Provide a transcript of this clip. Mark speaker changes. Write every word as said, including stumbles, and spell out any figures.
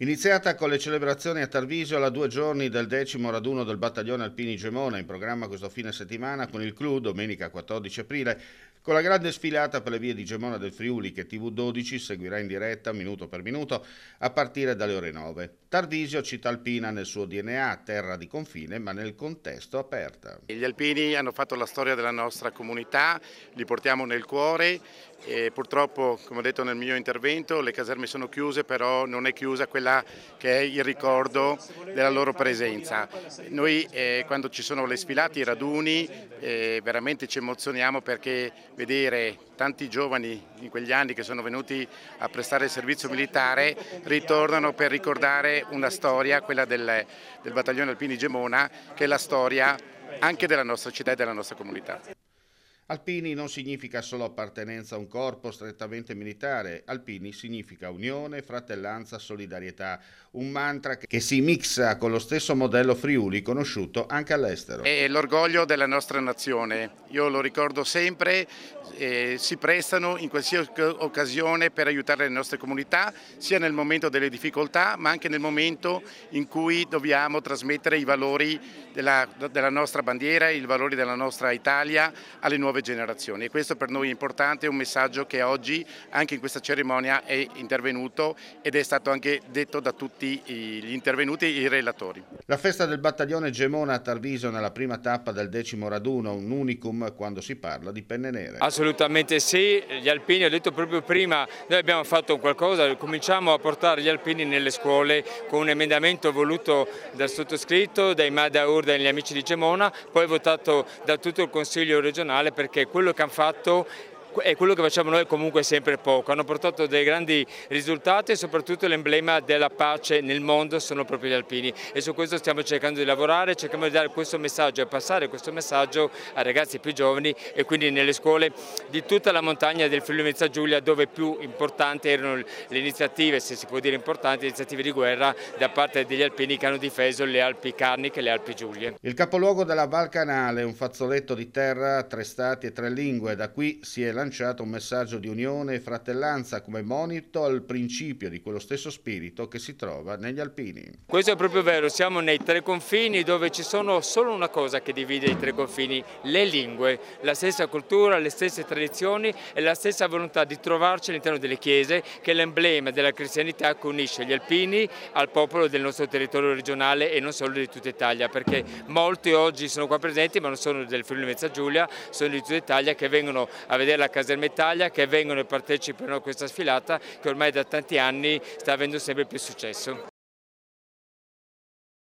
Speaker 1: Iniziata con le celebrazioni a Tarvisio alla due giorni del decimo raduno del Battaglione Alpini Gemona, in programma questo fine settimana con il clou domenica quattordici aprile, con la grande sfilata per le vie di Gemona del Friuli che T V dodici seguirà in diretta minuto per minuto a partire dalle ore nove. Tarvisio, città alpina nel suo D N A, terra di confine ma nel contesto aperta.
Speaker 2: Gli alpini hanno fatto la storia della nostra comunità, li portiamo nel cuore e purtroppo, come ho detto nel mio intervento, le caserme sono chiuse, però non è chiusa quella che è il ricordo della loro presenza. Noi eh, quando ci sono le sfilate, i raduni, eh, veramente ci emozioniamo perché vedere tanti giovani in quegli anni che sono venuti a prestare il servizio militare ritornano per ricordare una storia, quella del, del Battaglione Alpini Gemona, che è la storia anche della nostra città e della nostra comunità.
Speaker 1: Alpini non significa solo appartenenza a un corpo strettamente militare, Alpini significa unione, fratellanza, solidarietà, un mantra che si mixa con lo stesso modello Friuli conosciuto anche all'estero.
Speaker 2: È l'orgoglio della nostra nazione, io lo ricordo sempre, eh, si prestano in qualsiasi occasione per aiutare le nostre comunità, sia nel momento delle difficoltà ma anche nel momento in cui dobbiamo trasmettere i valori della, della nostra bandiera, i valori della nostra Italia alle nuove generazioni, e questo per noi è importante, è un messaggio che oggi anche in questa cerimonia è intervenuto ed è stato anche detto da tutti gli intervenuti e i relatori.
Speaker 1: La festa del Battaglione Gemona a Tarvisio nella prima tappa del decimo raduno, un unicum quando si parla di penne nere.
Speaker 3: Assolutamente sì, gli alpini, ho detto proprio prima, noi abbiamo fatto qualcosa, cominciamo a portare gli alpini nelle scuole con un emendamento voluto dal sottoscritto, dai Madaur, dagli amici di Gemona, poi votato da tutto il Consiglio regionale, perché quello che hanno fatto e quello che facciamo noi comunque sempre poco. Hanno portato dei grandi risultati e soprattutto l'emblema della pace nel mondo sono proprio gli alpini, e su questo stiamo cercando di lavorare, cerchiamo di dare questo messaggio e passare questo messaggio ai ragazzi più giovani e quindi nelle scuole di tutta la montagna del Friuli Venezia Giulia, dove più importanti erano le iniziative, se si può dire importanti, iniziative di guerra da parte degli alpini che hanno difeso le Alpi Carniche e le Alpi Giulie.
Speaker 1: Il capoluogo della Val Canale, un fazzoletto di terra, tre stati e tre lingue, da qui si è lanciato un messaggio di unione e fratellanza come monito al principio di quello stesso spirito che si trova negli alpini.
Speaker 3: Questo è proprio vero, siamo nei tre confini dove ci sono solo una cosa che divide i tre confini: le lingue, la stessa cultura, le stesse tradizioni e la stessa volontà di trovarci all'interno delle chiese, che è l'emblema della cristianità che unisce gli alpini al popolo del nostro territorio regionale e non solo di tutta Italia, perché molti oggi sono qua presenti ma non sono del Friuli Venezia Giulia, sono di tutta Italia, che vengono a vedere la Caserma Italia, che vengono e partecipano a questa sfilata che ormai da tanti anni sta avendo sempre più successo.